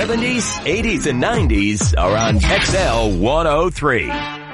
70s, 80s, and 90s are on XL 103.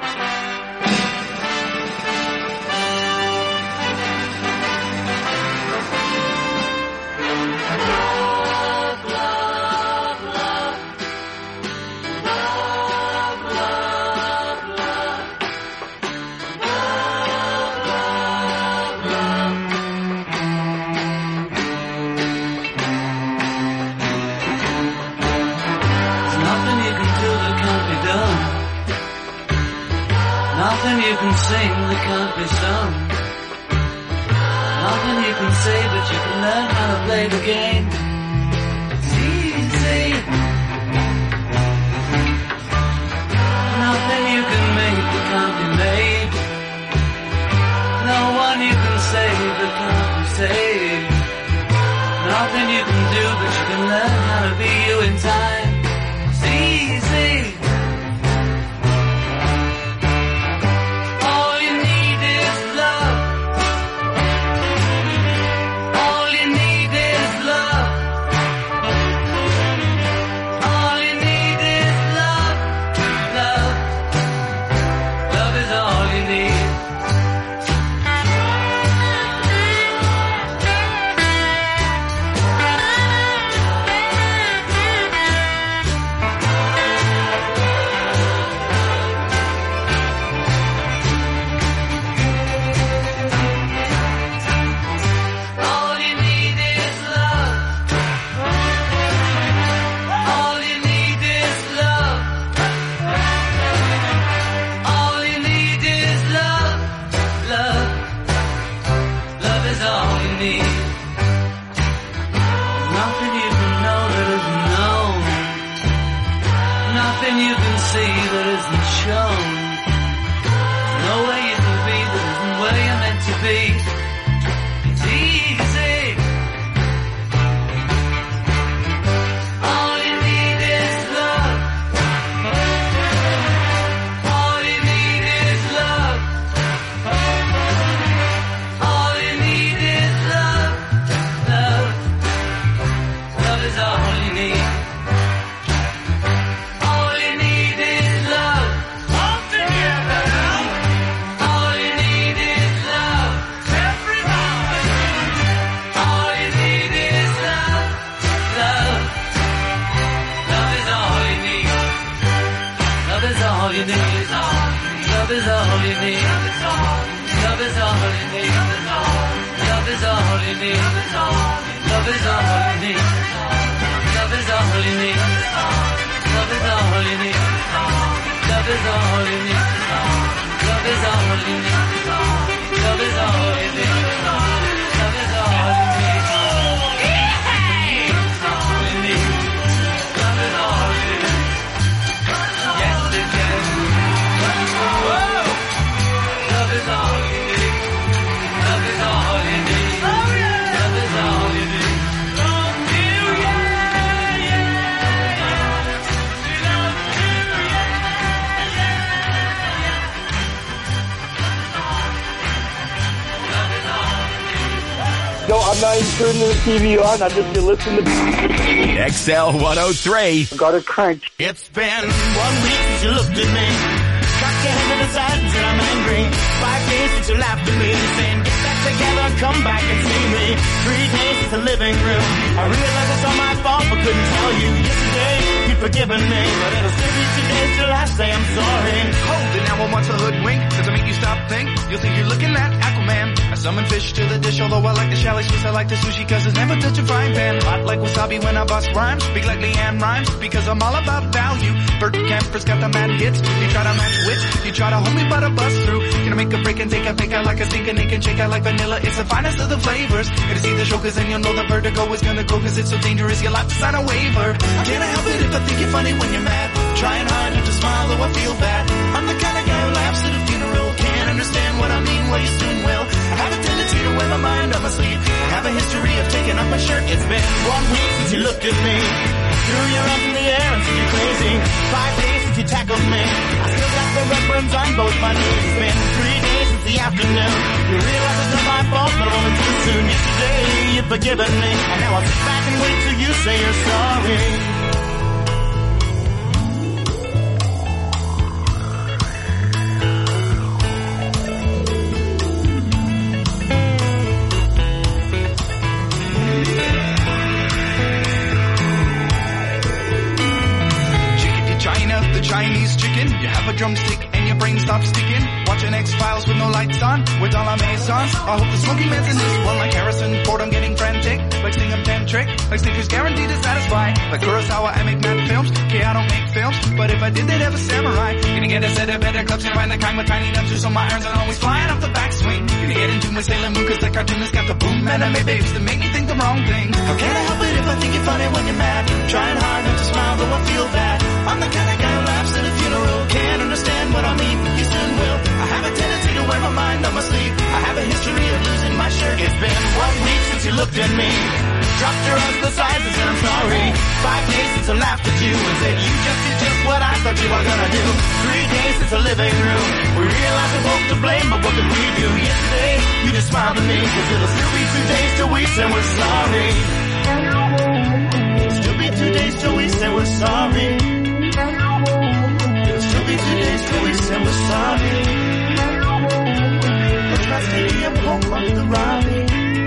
Nothing you can sing that can't be sung. Nothing you can say, but you can learn how to play the game. It's easy. Nothing you can make that can't be made. No one you can save that can't be saved. Nothing you can do, but you can learn how to be you in time. It's easy. I'm not even turning the TV on. I'm just listening to XL 103. Got it cranked. It's been 1 week since you looked at me. Cock your head to the side and said I'm angry. 5 days since you laughed at me, saying get back together, come back and see me. 3 days since the living room. I realized it's all my fault, but couldn't tell you. Yesterday you'd forgiven me, but it'll still be 2 days till I say I'm sorry. Hold it now, I want to hoodwink. Does it make you stop think? You'll think you're looking at Aquaman. I summon fish to the dish, although I like the shallow fish, I like the sushi, cause it's never touch a frying pan. Hot like wasabi when I bust rhymes, speak like Leanne Rhymes, because I'm all about value. Bert Camper's got the mad hits, you try to match wits, you try to hold me but I bust through. Gonna make a break and take a pick, I like a sink and it can shake, I like vanilla, it's the finest of the flavors. Gonna see the show cause then you'll know the vertigo is gonna go, cause it's so dangerous, you'll have to sign a waiver. Can't I help it if I think you're funny when you're mad, trying hard not to smile though I feel bad. I'm the kind of guy who laughs at a funeral, can't understand what I mean, well you soon will. I have a tendency to wear my mind on my sleeve, I have a history of taking off my shirt. It's been 1 week since you looked at me, threw your arms in the air and said you're crazy. 5 days since you tackled me, I still got the red burns on both my knees. It's been 3 days since the afternoon, you realize it's not my fault, but only too soon. Yesterday you've forgiven me, and now I'll sit back and wait till you say you're sorry. a drumstick and your brain stops sticking. Watching X-Files with no lights on, with all our maisons. I hope the smoky man's in this one like Harrison Ford. I'm getting frantic, like singing Pan Trick, like Snickers guaranteed to satisfy. Like Kurosawa, I make mad films. Okay, I don't make films, but if I did, they'd have a samurai. Gonna get a set of better clubs and find the kind with tiny nubs, so my irons are always flying off the backswing. Gonna get into my Sailor Moon, cause that cartoonist got the boom anime babes that make me think the wrong things. How can I help it if I think you're funny when you're mad? Trying hard not to smile, though I feel bad. I'm the kind of guy who laughs at a funeral. Can't understand what I mean, you soon will. I have a tendency to wear my mind on my sleeve. I have a history of losing my shirt. It's been 1 week since you looked at me. Dropped your eyes beside and said I'm sorry. 5 days since I laughed at you and said you just did just what I thought you were gonna do. 3 days since the living room. We realized we're both to blame, but what did we do? Yesterday, you just smiled at me, cause it'll still be 2 days till we say we're sorry. It'll still be 2 days till we say we're sorry. It'll still be 2 days till we say we're sorry. Let's not stadium home off the Robbie.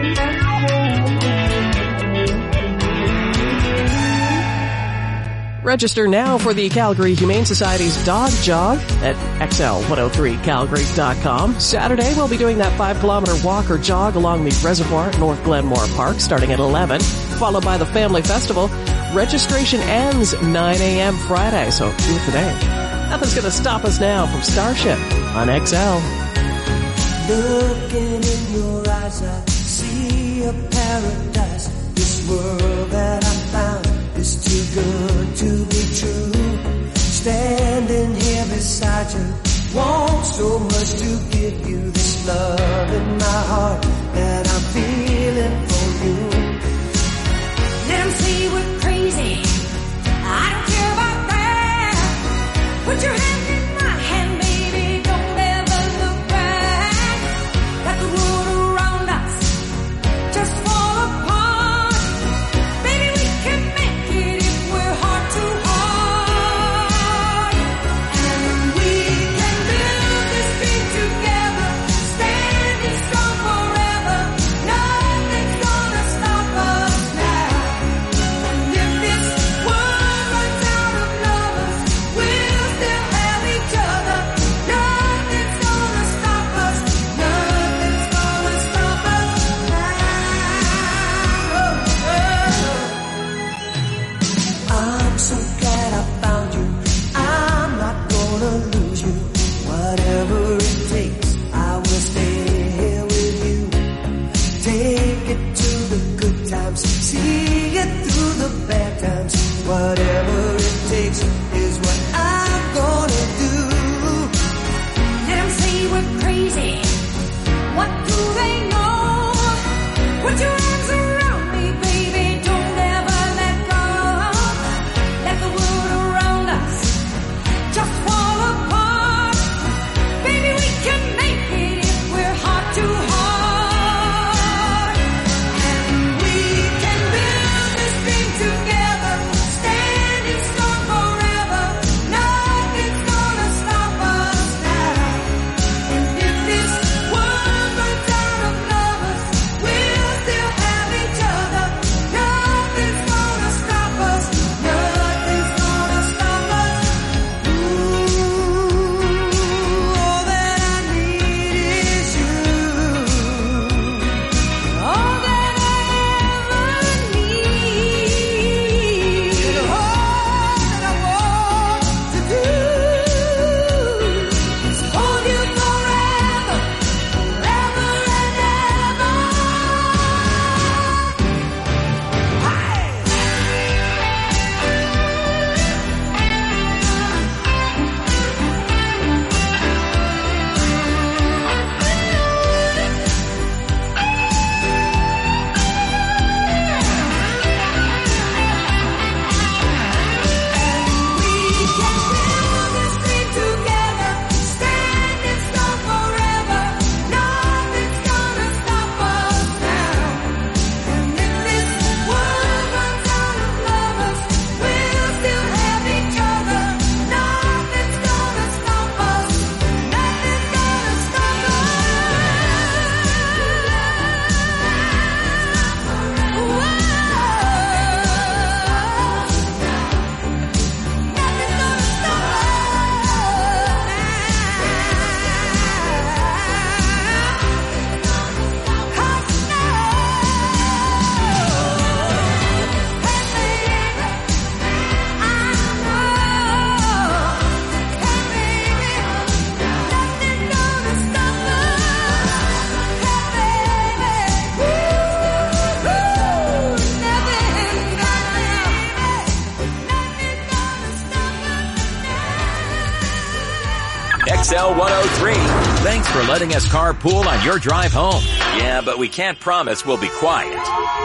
Register now for the Calgary Humane Society's Dog Jog at xl103calgary.com. Saturday, we'll be doing that 5-kilometer walk or jog along the reservoir at North Glenmore Park starting at 11, followed by the Family Festival. Registration ends 9 a.m. Friday, so do it today. Nothing's going to stop us now from Starship on XL. Looking in your eyes, I see a paradise. This world that I found is too good to be true. Standing here beside you, want so much to give you this love in my heart that I'm feeling for you. Let them say we're crazy, I don't care about that. Put your hand in my hand, baby, don't ever look back. Let the world around us just fall apart. Baby, we can make it if we're heart to heart. And we can build this dream together, standing strong forever. Nothing's gonna stop us now. And if this world runs out of lovers, we'll still have each other. Nothing's gonna stop us. Nothing's gonna stop us now. I'm so glad I found you. I'm not gonna lose you. Whatever it takes, I will stay here with you. Take it to the good times, see it through the bad times. Whatever it takes is what I'm gonna do. Let them say we're crazy. What do they know? Put your arms around me, baby. Don't ever let go. Let the world around us just fall apart. Baby, we can make it if we're heart to heart. And we can build this dream together, stand XL 103. Thanks for letting us carpool on your drive home. Yeah, but we can't promise we'll be quiet.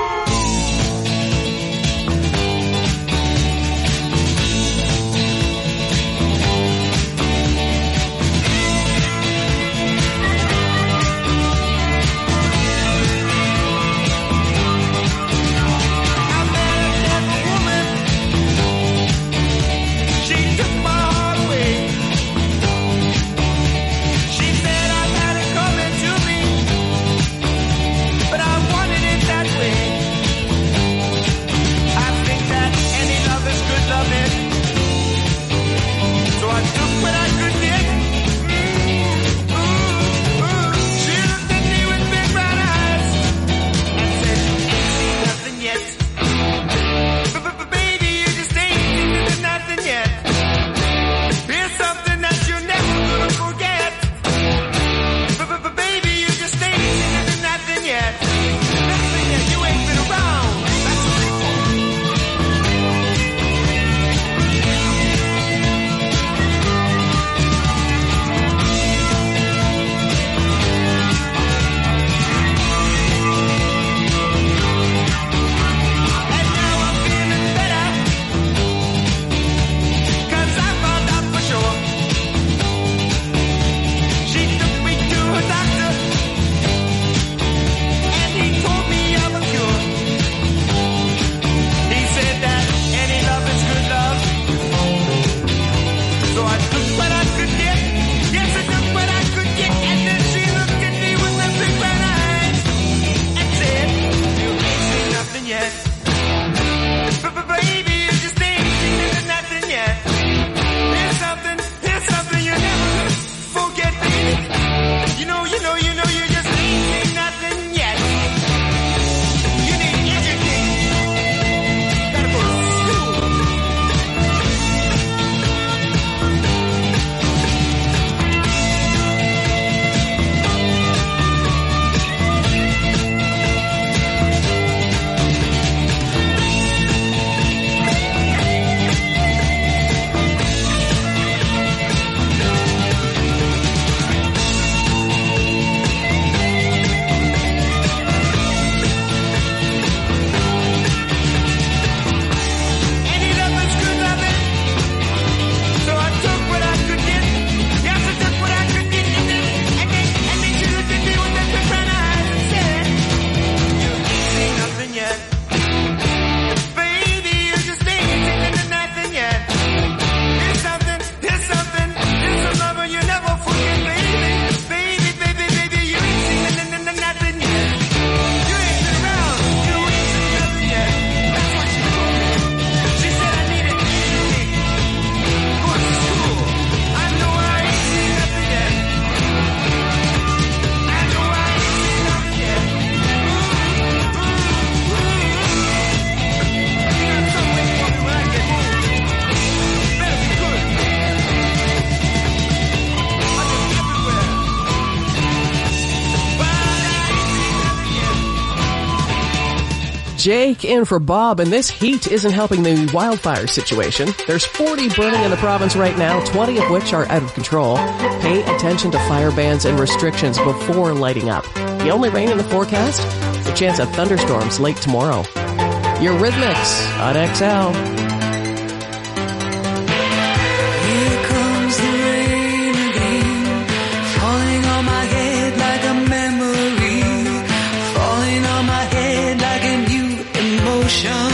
Jake in for Bob, and this heat isn't helping the wildfire situation. There's 40 burning in the province right now, 20 of which are out of control. Pay attention to fire bans and restrictions before lighting up. The only rain in the forecast? The chance of thunderstorms late tomorrow. Your Rhythmics on XL. Here comes the rain again, falling on my head like a memory, falling on my head like a new emotion.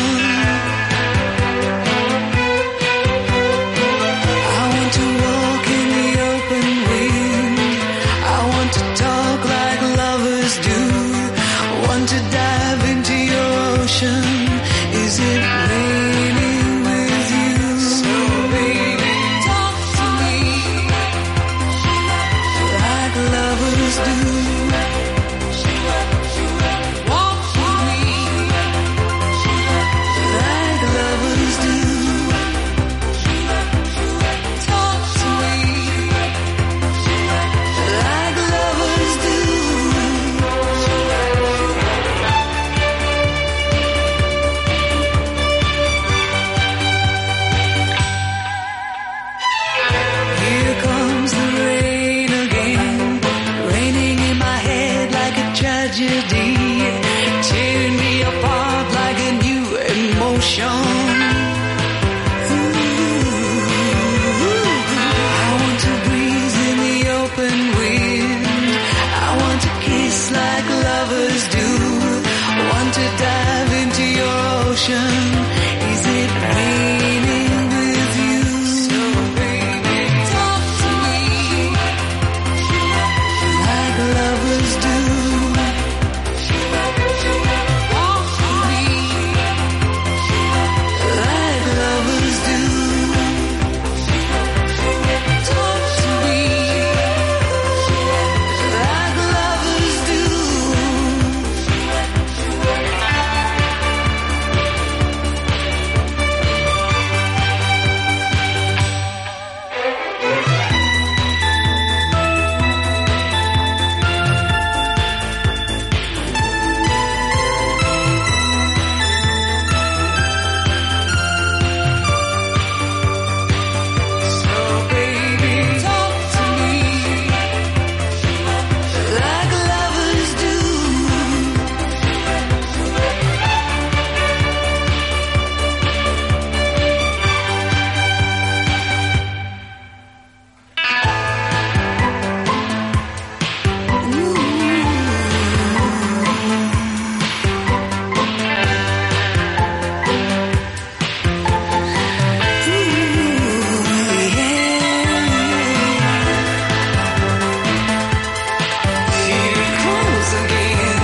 I want to walk in the open wind, I want to talk like lovers do, want to dive into your ocean. Is it raining with you? So baby, talk to me like lovers do. Walk with me like lovers do. Talk to me like lovers do. ocean. Is it raining with you? So baby, talk to me like lovers do. Walk with me like lovers do. Talk to me like lovers do. So baby, talk to me like lovers do. Here it comes again.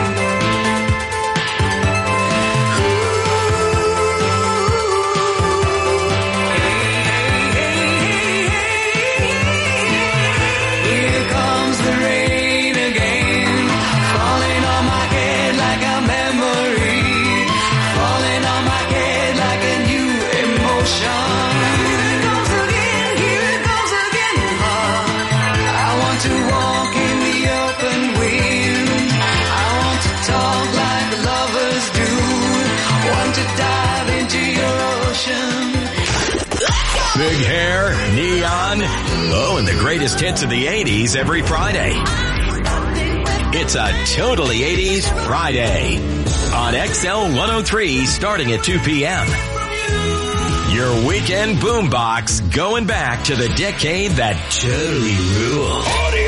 Here comes the rain again, falling on my head like a memory, falling on my head like a new emotion. Here it goes again, here it goes again. I want to walk in the open wind. I want to talk like lovers do. Want to dive into your ocean. Big hair, neon, oh, and the greatest hits of the 80s every Friday. It's a totally 80s Friday on XL 103 starting at 2 p.m. Your weekend boombox going back to the decade that totally ruled.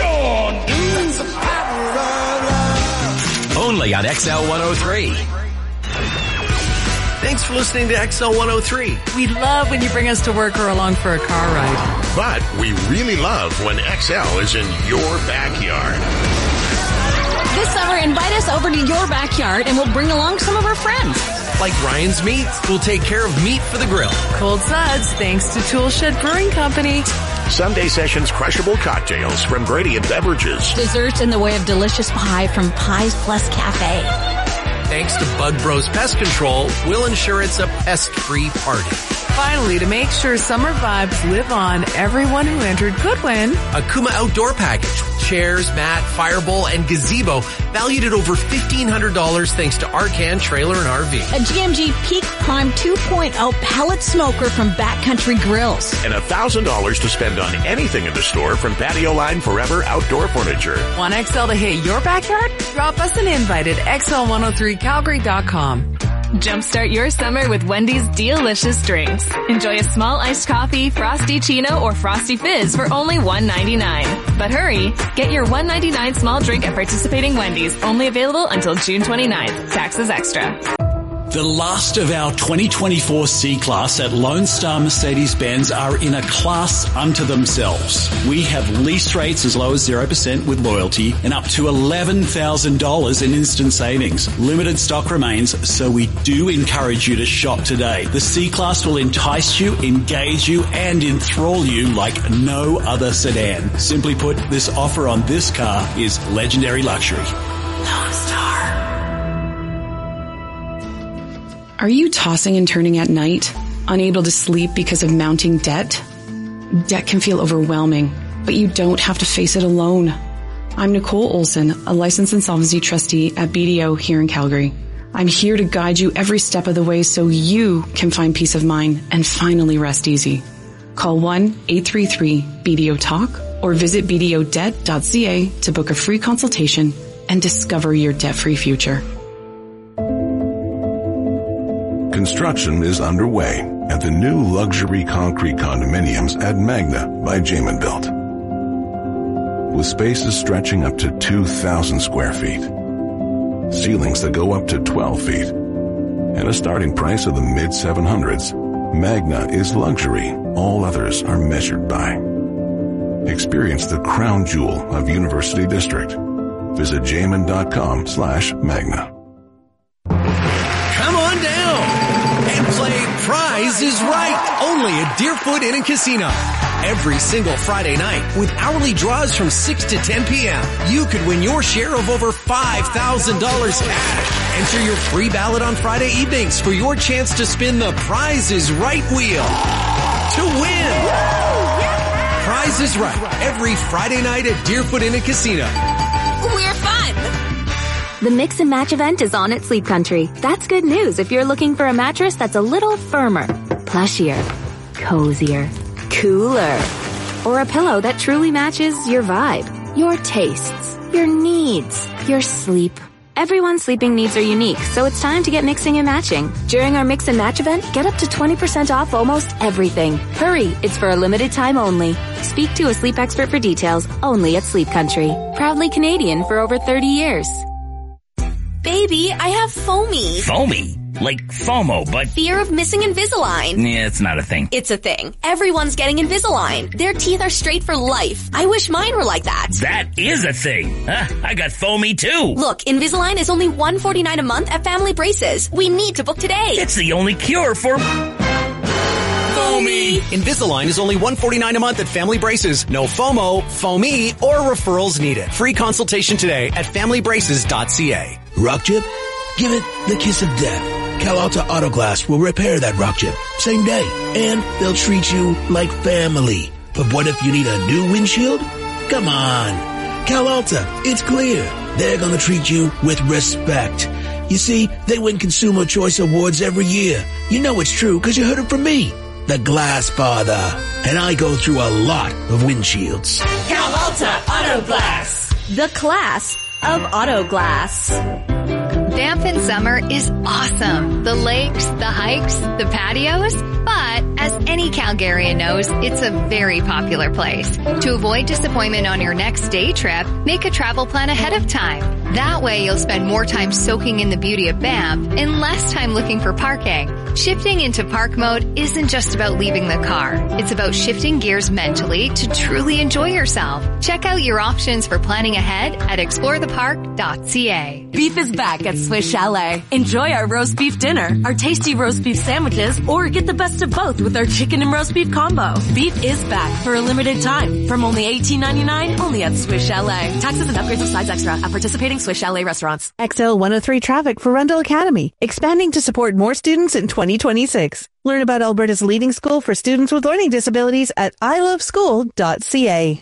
Only on XL 103. Thanks for listening to XL 103. We love when you bring us to work or along for a car ride. But we really love when XL is in your backyard. This summer, invite us over to your backyard and we'll bring along some of our friends. Like Ryan's Meats, we'll take care of meat for the grill. Cold Suds, thanks to Toolshed Brewing Company. Sunday Sessions crushable cocktails from Gradient Beverages. Desserts in the way of delicious pie from Pies Plus Cafe. Thanks to Bug Bros Pest Control, we'll ensure it's a pest-free party. Finally, to make sure summer vibes live on, everyone who entered could win A Kuma Outdoor Package. Chairs, mat, firebowl, and gazebo valued at over $1,500 thanks to Arcan Trailer and RV. A GMG Peak Prime 2.0 pellet smoker from Backcountry Grills. And $1,000 to spend on anything in the store from Patio Line Forever Outdoor Furniture. Want XL to hit your backyard? Drop us an invite at xl103calgary.com. Jumpstart your summer with Wendy's delicious drinks. Enjoy a small iced coffee, Frosty Chino, or Frosty Fizz for only $1.99. But hurry, get your $1.99 small drink at participating Wendy's. Only available until June 29th. Taxes extra. The last of our 2024 C-Class at Lone Star Mercedes-Benz are in a class unto themselves. We have lease rates as low as 0% with loyalty and up to $11,000 in instant savings. Limited stock remains, so we do encourage you to shop today. The C-Class will entice you, engage you, and enthrall you like no other sedan. Simply put, this offer on this car is legendary luxury. Lone Star. Are you tossing and turning at night, unable to sleep because of mounting debt? Debt can feel overwhelming, but you don't have to face it alone. I'm Nicole Olson, a licensed insolvency trustee at BDO here in Calgary. I'm here to guide you every step of the way so you can find peace of mind and finally rest easy. Call 1-833-BDO-TALK or visit bdodebt.ca to book a free consultation and discover your debt-free future. Construction is underway at the new luxury concrete condominiums at Magna by Jamin Built. With spaces stretching up to 2,000 square feet, ceilings that go up to 12 feet, and a starting price of the mid-700s, Magna is luxury all others are measured by. Experience the crown jewel of University District. Visit jamin.com/Magna. Come on down and play Prize is Right, only at Deerfoot Inn and Casino. Every single Friday night with hourly draws from 6 to 10 p.m. You could win your share of over $5,000 cash. Enter your free ballot on Friday evenings for your chance to spin the Prize is Right wheel to win. Prize is Right every Friday night at Deerfoot Inn and Casino. We're fun! The Mix and Match event is on at Sleep Country. That's good news if you're looking for a mattress that's a little firmer, plushier, cozier, cooler, or a pillow that truly matches your vibe, your tastes, your needs, your sleep. Everyone's sleeping needs are unique, so it's time to get mixing and matching. During our Mix and Match event, get up to 20% off almost everything. Hurry, it's for a limited time only. Speak to a sleep expert for details, only at Sleep Country. Proudly Canadian for over 30 years. Baby, I have foamy. Foamy? Like FOMO, but... Fear of missing Invisalign. Yeah, it's not a thing. It's a thing. Everyone's getting Invisalign. Their teeth are straight for life. I wish mine were like that. That is a thing. I got foamy too. Look, Invisalign is only $149 a month at Family Braces. We need to book today. It's the only cure for... Foamy. Invisalign is only $149 a month at Family Braces. No FOMO, foamy, or referrals needed. Free consultation today at familybraces.ca. Rock chip? Give it the kiss of death. Cal Alta Auto Glass will repair that rock chip same day, and they'll treat you like family. But what if you need a new windshield? Come on. Cal Alta, it's clear. They're gonna treat you with respect. You see, they win Consumer Choice Awards every year. You know it's true because you heard it from me, the Glass Father. And I go through a lot of windshields. Cal Alta Auto Glass. The class of auto glass. Banff in summer is awesome. The lakes, the hikes, the patios. But as any Calgarian knows, it's a very popular place. To avoid disappointment on your next day trip, make a travel plan ahead of time. That way you'll spend more time soaking in the beauty of Banff and less time looking for parking. Shifting into park mode isn't just about leaving the car. It's about shifting gears mentally to truly enjoy yourself. Check out your options for planning ahead at explorethepark.ca. Beef is back at Swiss Chalet. Enjoy our roast beef dinner, our tasty roast beef sandwiches, or get the best of both with our chicken and roast beef combo. Beef is back for a limited time from only $18.99 only at Swiss Chalet. Taxes and upgrades of sides extra at participating Swiss Chalet restaurants. XL 103 traffic for Rundle Academy, expanding to support more students in 2026. Learn about Alberta's leading school for students with learning disabilities at iloveschool.ca.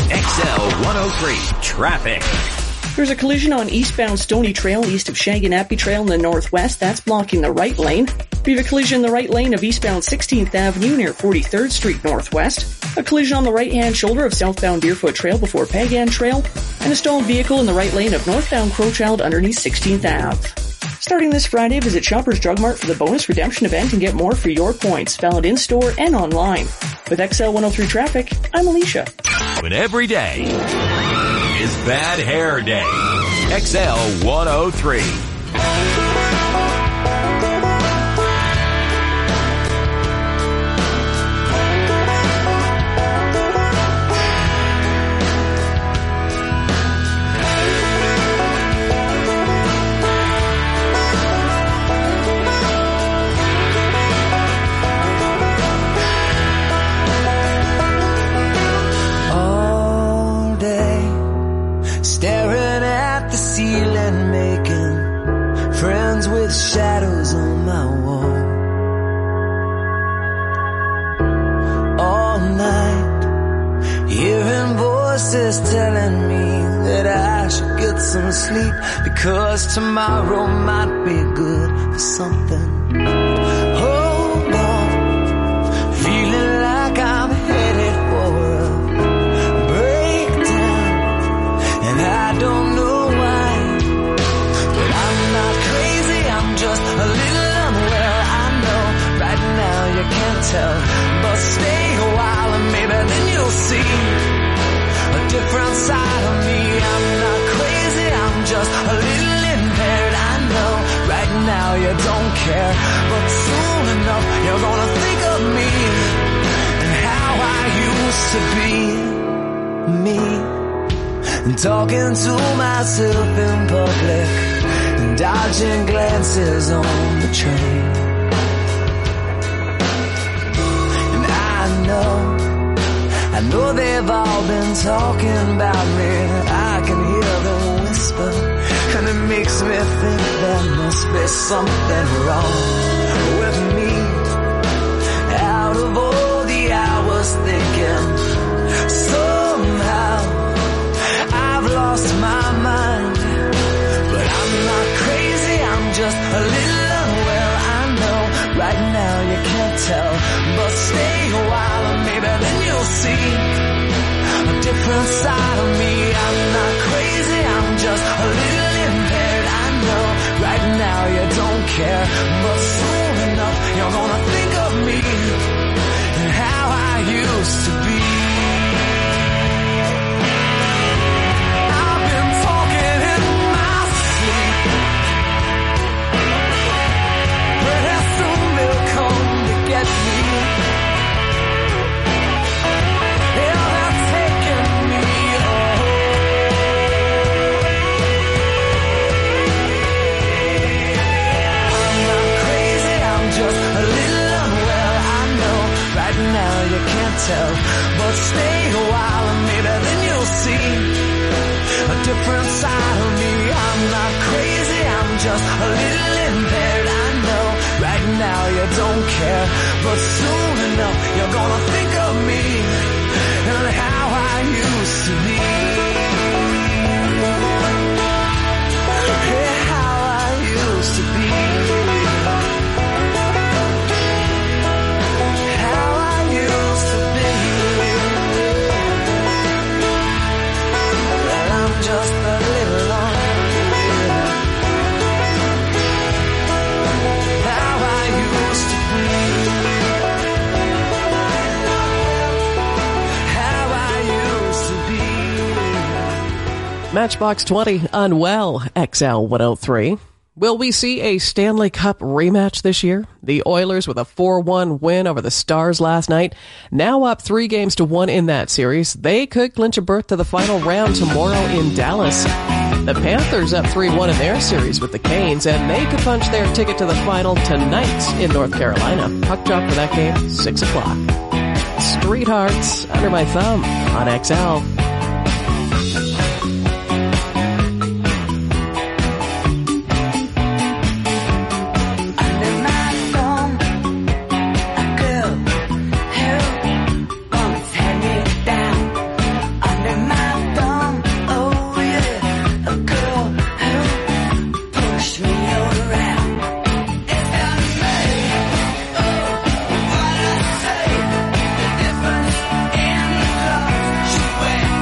XL 103 traffic. There's a collision on eastbound Stony Trail east of Shaganappy Trail in the northwest. That's blocking the right lane. We have a collision in the right lane of eastbound 16th Avenue near 43rd Street Northwest. A collision on the right-hand shoulder of southbound Deerfoot Trail before Pagan Trail. And a stalled vehicle in the right lane of northbound Crowchild underneath 16th Ave. Starting this Friday, visit Shoppers Drug Mart for the bonus redemption event and get more for your points, valid in-store and online. With XL 103 Traffic, I'm Alicia. But every day is Bad Hair Day. XL 103. Staring at the ceiling, making friends with shadows on my wall. All night, hearing voices telling me that I should get some sleep, because tomorrow might be good for something. Hold on, feeling like I'm headed for a breakdown, and I don't know why, but I'm not crazy, I'm just a little unwell. I know right now you can't tell, but stay a while and maybe then you'll see a different side of me. I'm not crazy, I'm just a little impaired. I know right now now you don't care, but soon enough you're gonna think of me and how I used to be me, and talking to myself in public and dodging glances on the train. And I know they've all been talking about me. I can hear them whisper, and it makes me think there must be something wrong with me. Out of all the hours thinking, somehow I've lost my mind. But I'm not crazy, I'm just a little unwell. I know right now you can't tell, but stay a while and maybe then you'll see a different side of me. I'm not crazy, I'm just a little impaired. I know right now you don't care, but soon enough you're gonna think of me and how I used to be. I've been talking in my sleep, but soon they'll come to get me. Tell, but stay a while and maybe then you'll see a different side of me. I'm not crazy, I'm just a little impaired. I know right now you don't care, but soon enough you're gonna think of me and how I used to be. Yeah, how I used to be. Just a little longer, how I used to be, how I used to be. Matchbox 20, Unwell, XL 103. Will we see a Stanley Cup rematch this year? The Oilers with a 4-1 win over the Stars last night, now up 3-1 in that series. They could clinch a berth to the final round tomorrow in Dallas. The Panthers up 3-1 in their series with the Canes, and they could punch their ticket to the final tonight in North Carolina. Puck drop for that game, 6 o'clock. Streethearts, Under My Thumb on XL. Where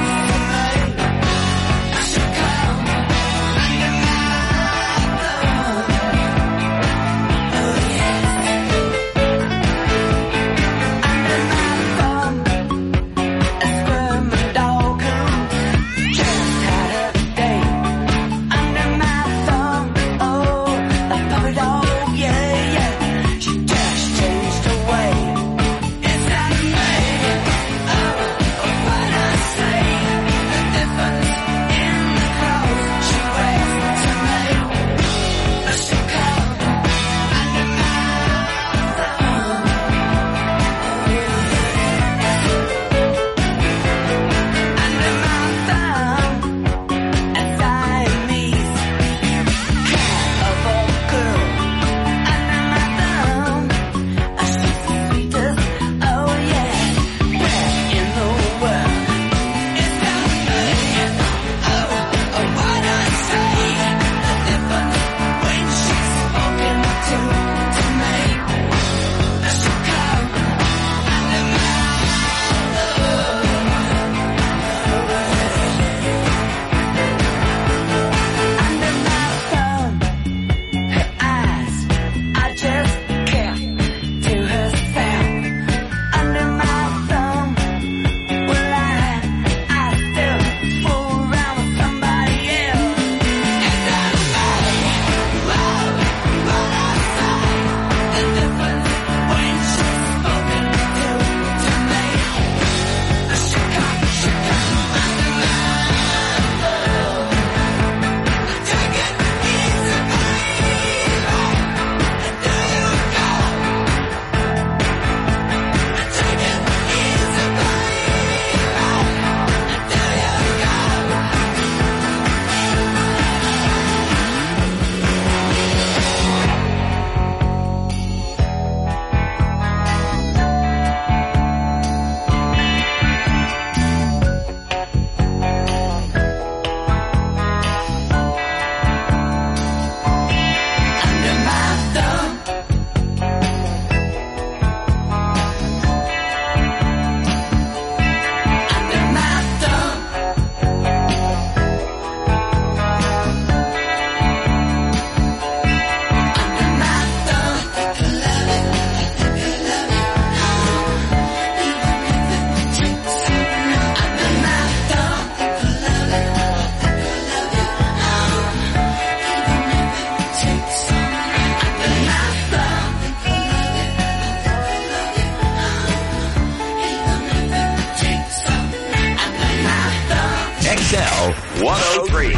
103.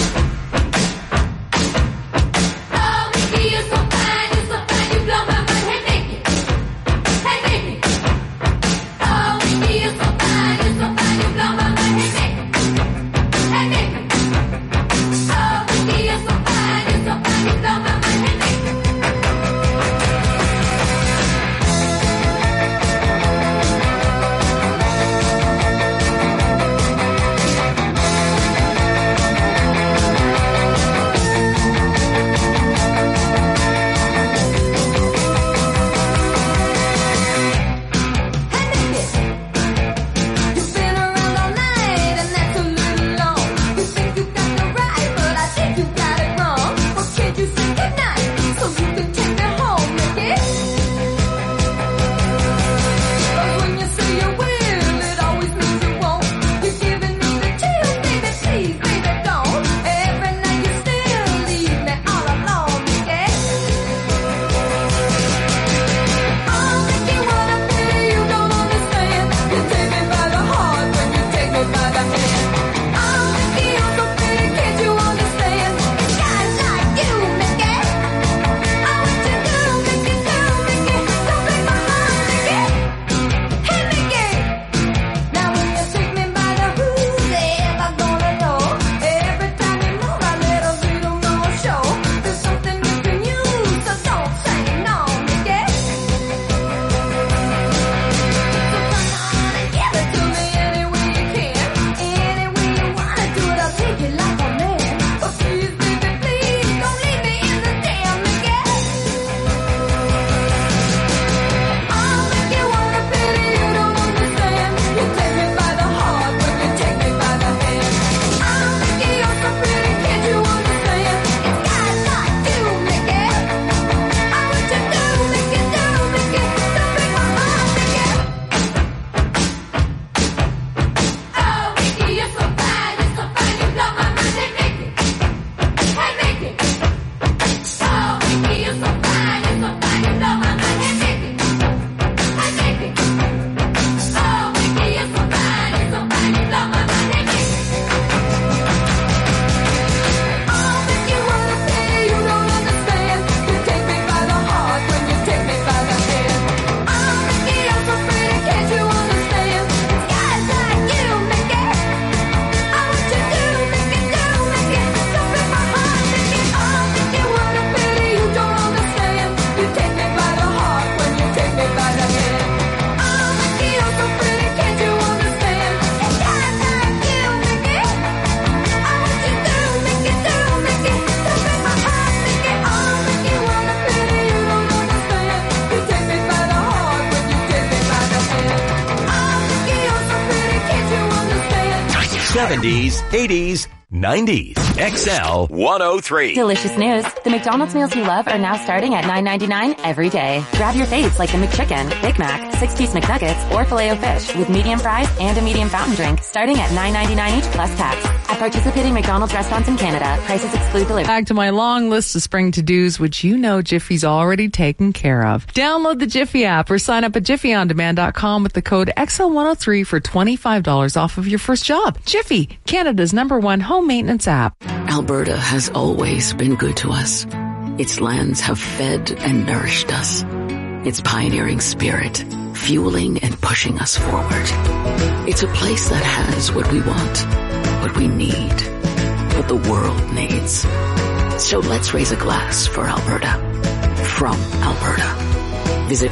'70s, '80s, '90s. XL 103. Delicious news. The McDonald's meals you love are now starting at $9.99 every day. Grab your faves like the McChicken, Big Mac, 6-piece McNuggets, or Filet-O-Fish with medium fries and a medium fountain drink starting at $9.99 each plus tax. At participating McDonald's restaurants in Canada, prices exclude delivery. Back to my long list of spring to-dos, which you know Jiffy's already taken care of. Download the Jiffy app or sign up at JiffyOnDemand.com with the code XL103 for $25 off of your first job. Jiffy, Canada's #1 home maintenance app. Alberta has always been good to us. Its lands have fed and nourished us. Its pioneering spirit, fueling and pushing us forward. It's a place that has what we want, what we need, what the world needs. So let's raise a glass for Alberta. From Alberta. Visit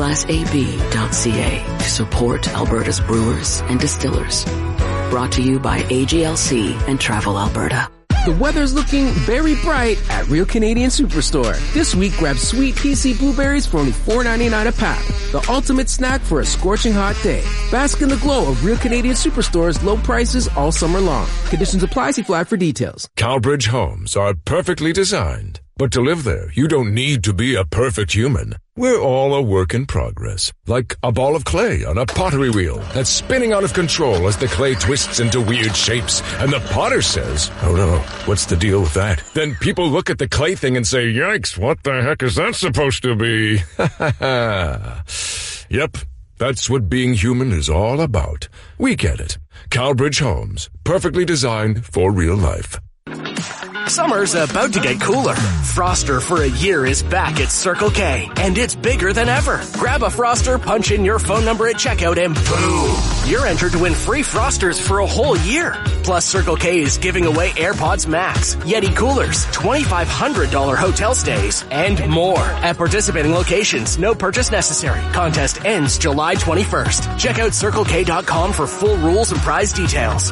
raiseglassab.ca to support Alberta's brewers and distillers. Brought to you by AGLC and Travel Alberta. The weather's looking very bright at Real Canadian Superstore. This week, grab sweet PC blueberries for only $4.99 a pack. The ultimate snack for a scorching hot day. Bask in the glow of Real Canadian Superstore's low prices all summer long. Conditions apply. See flag for details. Cowbridge homes are perfectly designed. But to live there, you don't need to be a perfect human. We're all a work in progress. Like a ball of clay on a pottery wheel that's spinning out of control as the clay twists into weird shapes. And the potter says, oh no, what's the deal with that? Then people look at the clay thing and say, yikes, what the heck is that supposed to be? Yep. That's what being human is all about. We get it. Cowbridge Homes, perfectly designed for real life. Summer's about to get cooler. Froster for a year is back at Circle K, and it's bigger than ever. Grab a Froster, punch in your phone number at checkout, and boom! You're entered to win free Frosters for a whole year. Plus, Circle K is giving away AirPods Max, Yeti coolers, $2,500 hotel stays, and more. At participating locations, no purchase necessary. Contest ends July 21st. Check out CircleK.com for full rules and prize details.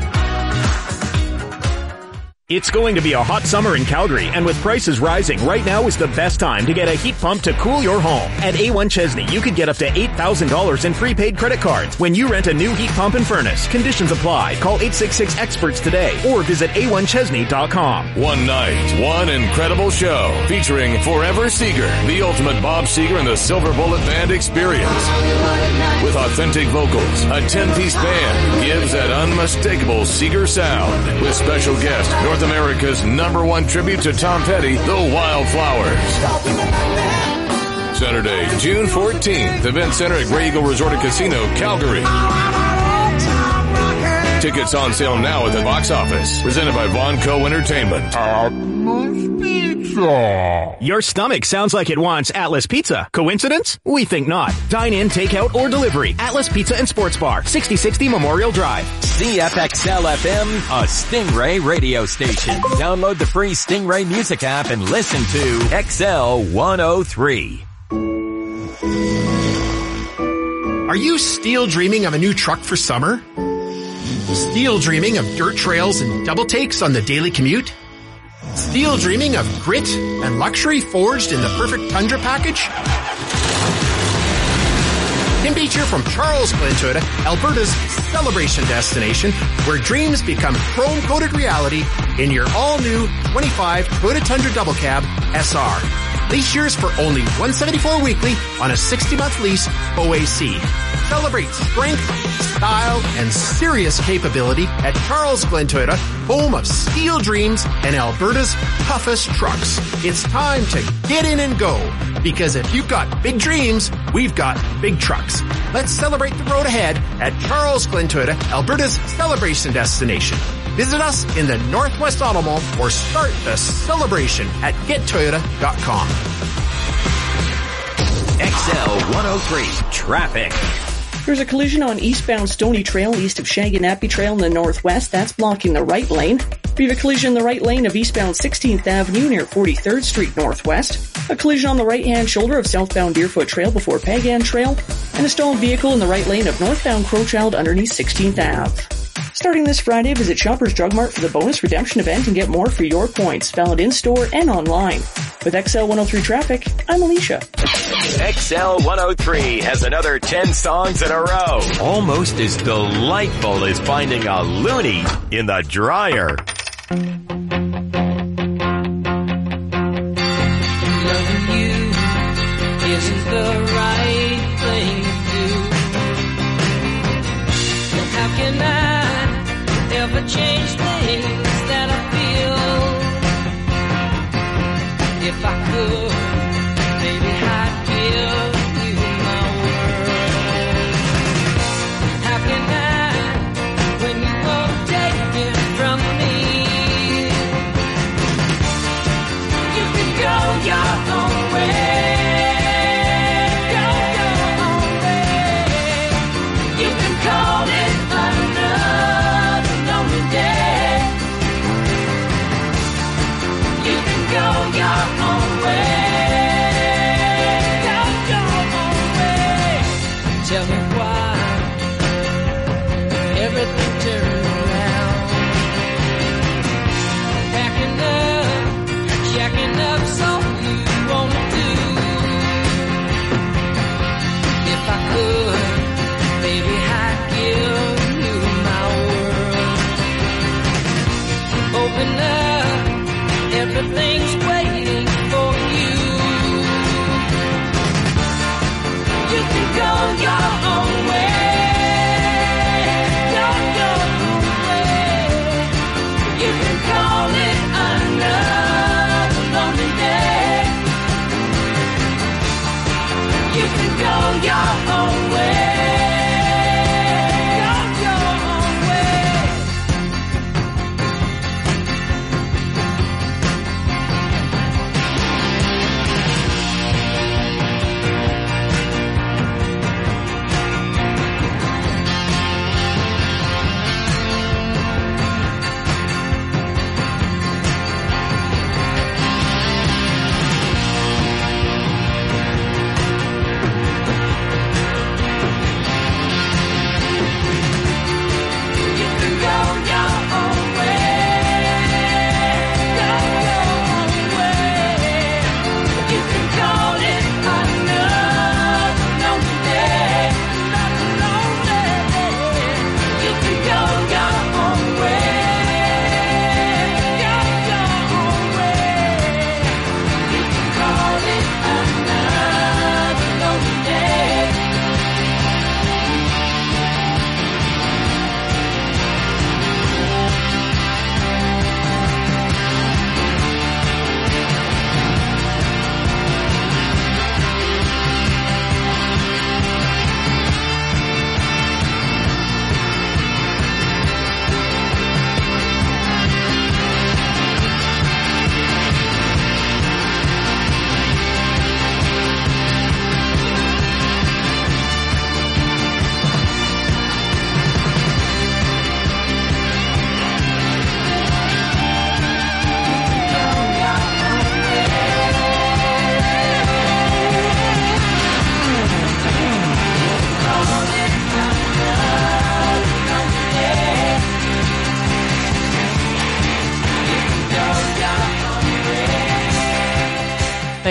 It's going to be a hot summer in Calgary, and with prices rising, right now is the best time to get a heat pump to cool your home. At A1 Chesney, you could get up to $8,000 in prepaid credit cards when you rent a new heat pump and furnace. Conditions apply. Call 866-EXPERTS today or visit a1chesney.com. One night, one incredible show featuring Forever Seeger, the ultimate Bob Seger and the Silver Bullet Band experience. With authentic vocals, a 10-piece band gives that unmistakable Seeger sound. With special guest, North America's #1 tribute to Tom Petty, The Wildflowers. Saturday, June 14th, Event Center at Grey Eagle Resort and Casino, Calgary. Tickets on sale now at the box office. Presented by Von Co. Entertainment. Your stomach sounds like it wants Atlas Pizza. Coincidence? We think not. Dine in, takeout, or delivery. Atlas Pizza and Sports Bar, 6060 Memorial Drive. CFXL FM, a Stingray radio station. Download the free Stingray music app and listen to XL 103. Are you still dreaming of a new truck for summer? Still dreaming of dirt trails and double takes on the daily commute? Still dreaming of grit and luxury forged in the perfect Tundra package? Tim Beach here from Charles Glen Toyota, Alberta's celebration destination, where dreams become chrome-coated reality in your all-new 25 Toyota Tundra Double Cab SR. Lease yours for only $174 weekly on a 60-month lease OAC. Celebrate strength, style, and serious capability at Charles Glen Toyota, home of steel dreams and Alberta's toughest trucks. It's time to get in and go, because if you've got big dreams, we've got big trucks. Let's celebrate the road ahead at Charles Glen Toyota, Alberta's celebration destination. Visit us in the Northwest Auto Mall or start the celebration at gettoyota.com. XL 103 Traffic. There's a collision on eastbound Stony Trail east of Shaganappy Trail in the northwest. That's blocking the right lane. We have a collision in the right lane of eastbound 16th Avenue near 43rd Street Northwest. A collision on the right-hand shoulder of southbound Deerfoot Trail before Pagan Trail. And a stolen vehicle in the right lane of northbound Crowchild underneath 16th Ave. Starting this Friday, visit Shoppers Drug Mart for the bonus redemption event and get more for your points, valid in-store and online. With XL 103 Traffic, I'm Alicia. XL 103 has another 10 songs in a row. Almost as delightful as finding a loonie in the dryer. Loving you isn't the right thing to do. And how can I ever change things that I feel? If I could, maybe I'd give you my world. How can I, when you won't take it from me? You can go your own way. Go your own way. You can call it another lonely day. You can go your own way. Go your own way. Tell me why everything turned around. Packing up, jacking up's all you wanna do. If I could, baby, I'd give you my world. Open up, everything's waiting for you. You can go your own way. Go your own way. You can call it another lonely day. You can go your own way.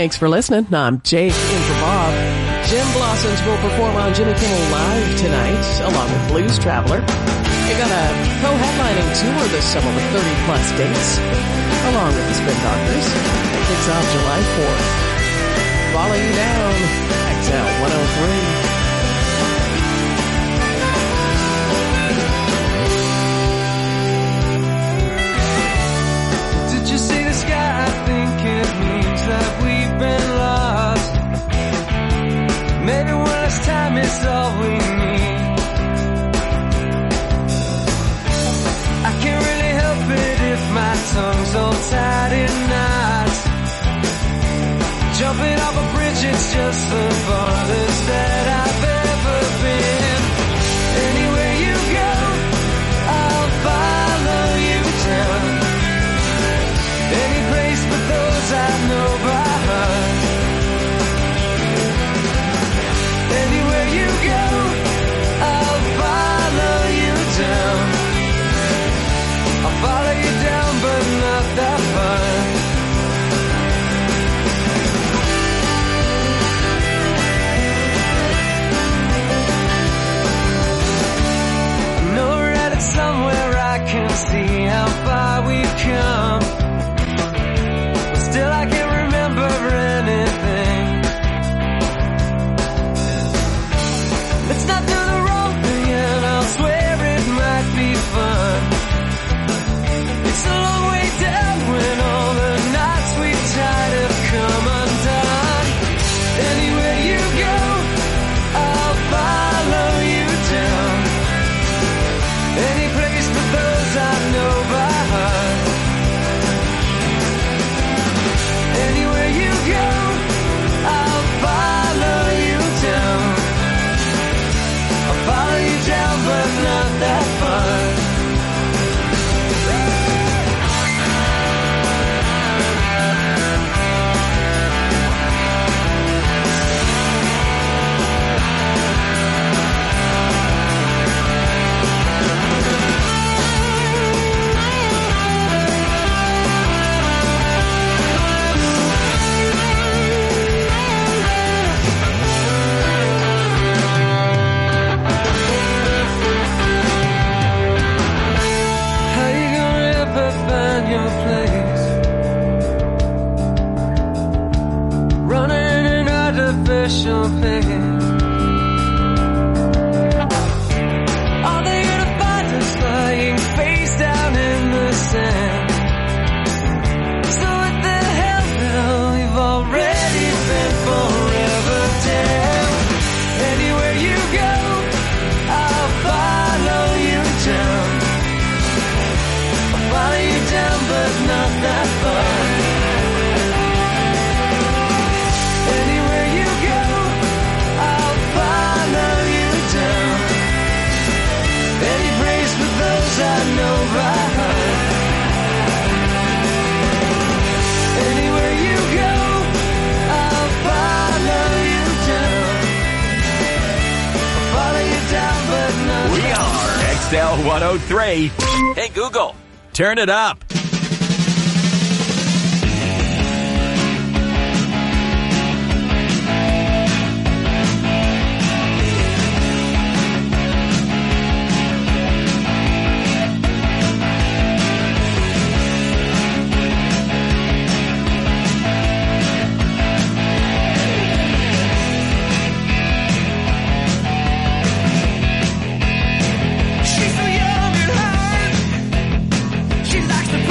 Thanks for listening. I'm Jake in for Bob. Jim Blossens will perform on Jimmy Kimmel Live tonight, along with Blues Traveler. You got a co-headlining tour this summer with 30-plus dates, along with the Spin Doctors. It kicks off July 4th. Follow You Down, XL 103. You see the sky, I think it means that we've been lost. Maybe one last time is all we need. I can't really help it if my tongue's all tied in knots. Jumping off a bridge, it's just the farthest that I've ever been. Anywhere you go, I'll follow you down. Any place but those I know by heart. Anywhere you go, I'll follow you down. I'll follow you down, but not that far. I know we're headed somewhere I can see how far we've come. Still I can't remember anything. Let's not do the wrong thing and I'll swear it might be fun. It's a long way down when all the knots we tied have come undone. Anywhere you go, I'll follow you down. Any place but those I know by heart. Anywhere you go, I'll follow you down. I'll follow you down, but not that far. Your place, running an artificial pace. Are they gonna find us lying face down in the sand? So what the hell now? We've already been forever damned. Anywhere you go, I'll follow you down. Follow you down, but not that far. Anywhere you go, I'll follow you down. Any place but those I know by heart. Anywhere you go, I'll follow you down. I'll follow you down, but not We that far. are XL 103. Hey, Google. Turn it up. She's so young and hard. She likes to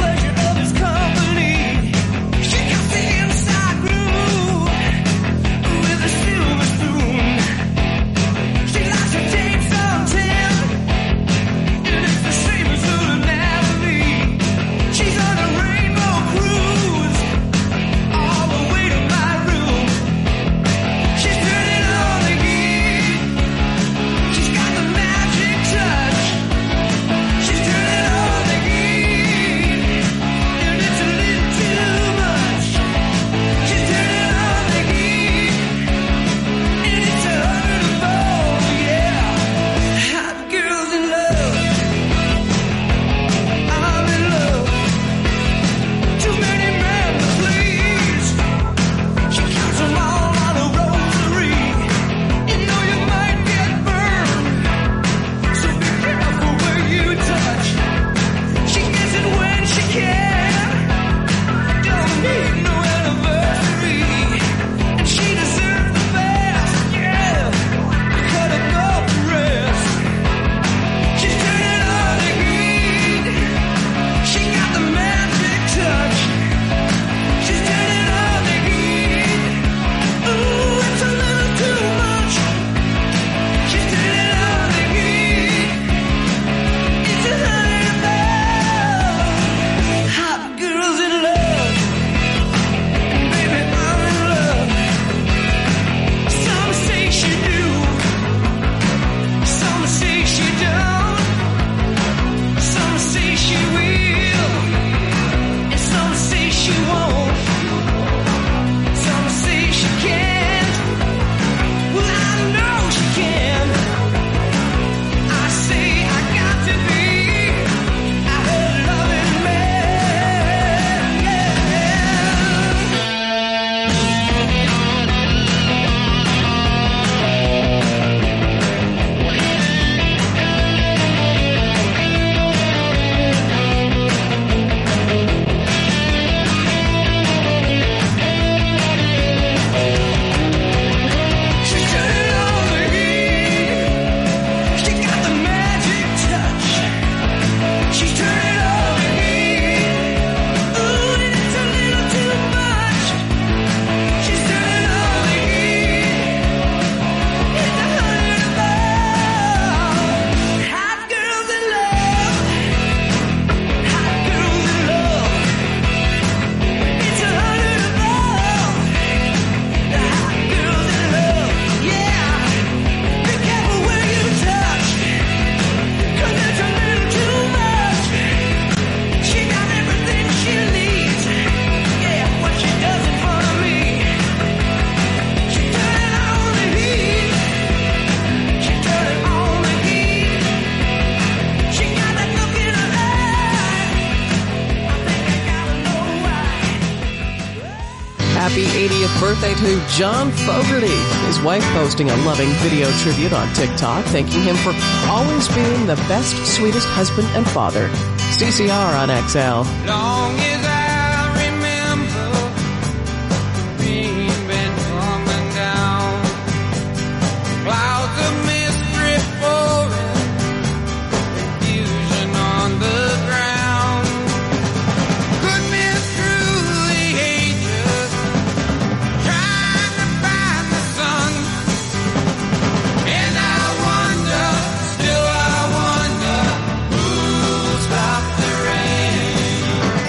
Birthday to John Fogerty. His wife posting a loving video tribute on TikTok, thanking him for always being the best, sweetest husband and father. CCR on XL. Long as I remember, the rain been coming down. Clouds of mist drip pouring, confusion on the ground. Could miss through the ages, trying to find the sun. And I wonder, still I wonder, who'll stop the rain?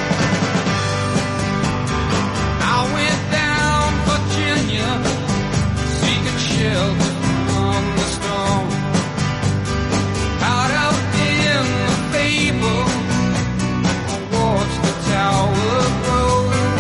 I went down Virginia, seeking shelter from the storm. Caught up in the fable, I watched the tower grow.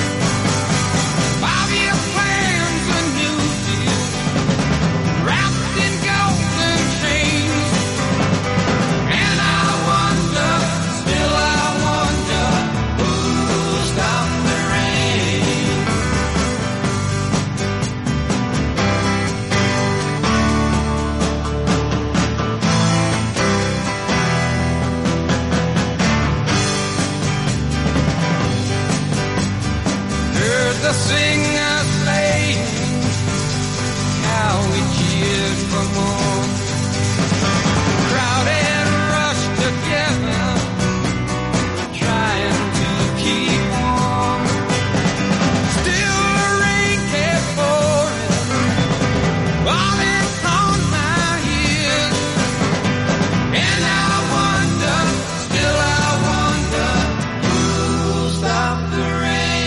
5-year plans, a new deal, wrapped in golden chains. And I wonder, still I wonder, who'll stop the rain? Heard the singers playing, how we cheered for more. Crowd had rushed together, trying to keep warm. Still the rain kept pouring, falling on my ears. And I wonder, still I wonder, who'll stop the rain?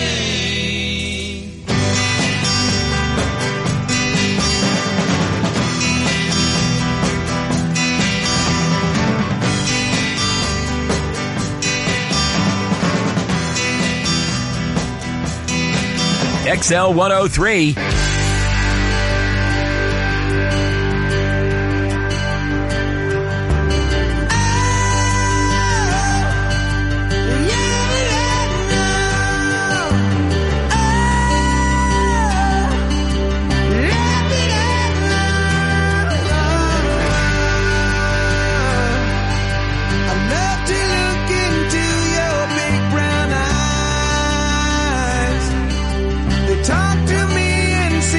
XL 103. I love to look into your big brown eyes. They talk to me and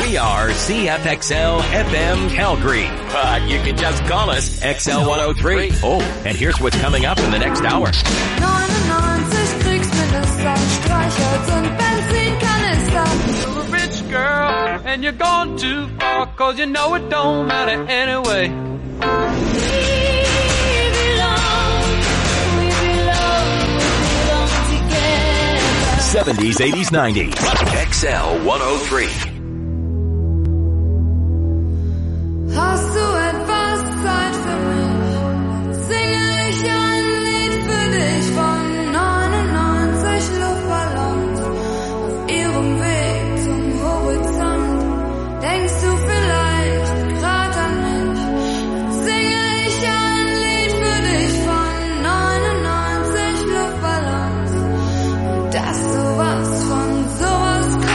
We are CFXL FM Calgary, but you can just call us XL103. Oh, and here's what's coming up in the next hour. 99 Kriegsminister, Streichholz und Benzinkanister. You're a rich girl, and you're gone too far, 'cause you know it don't matter anyway. 70s, 80s, 90s. XL103. Hast du etwas Zeit für mich? Singe ich ein Lied für dich von 99 Luftballons auf ihrem Weg zum Horizont. Denkst du vielleicht grad an mich? Singe ich ein Lied für dich von 99 Luftballons. Dass sowas von sowas kommt.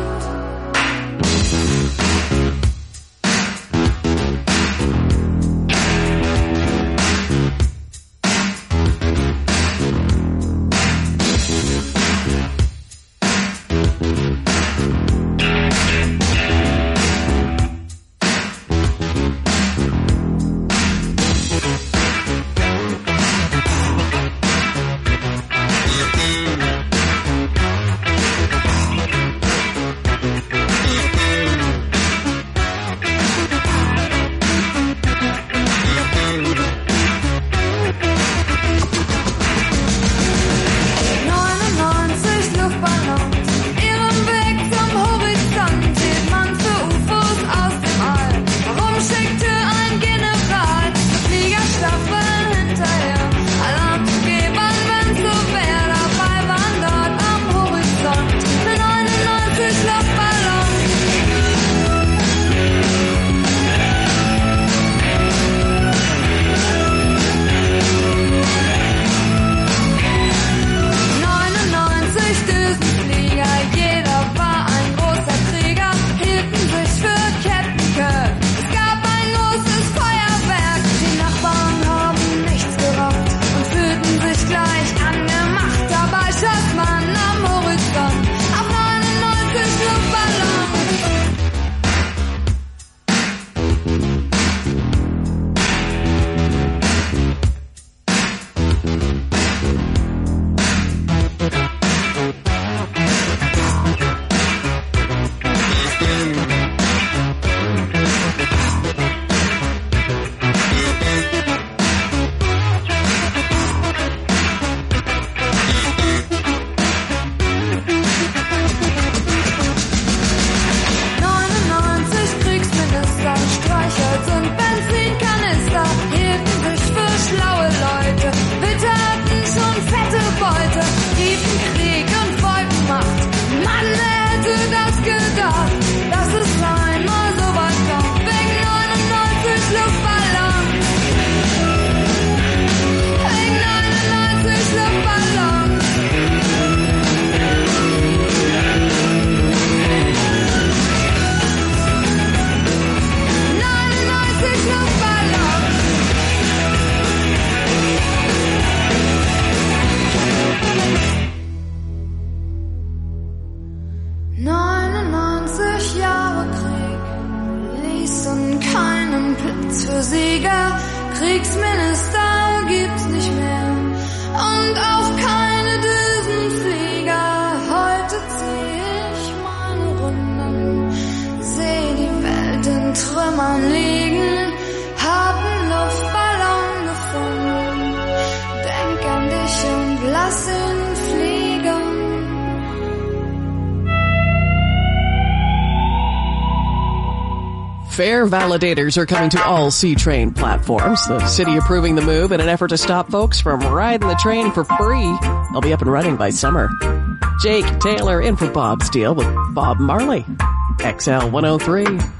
Kriegsminister gibt's nicht mehr und auch keine Düsenflieger. Heute zieh ich meine Runden, seh die Welt in Trümmern liegen, hab 'n Luftballon gefunden, denk an dich und lass ihn fliegen. Fare validators are coming to all C-Train platforms. The city approving the move in an effort to stop folks from riding the train for free. They'll be up and running by summer. Jake Taylor in for Bob Steele with Bob Marley. XL103.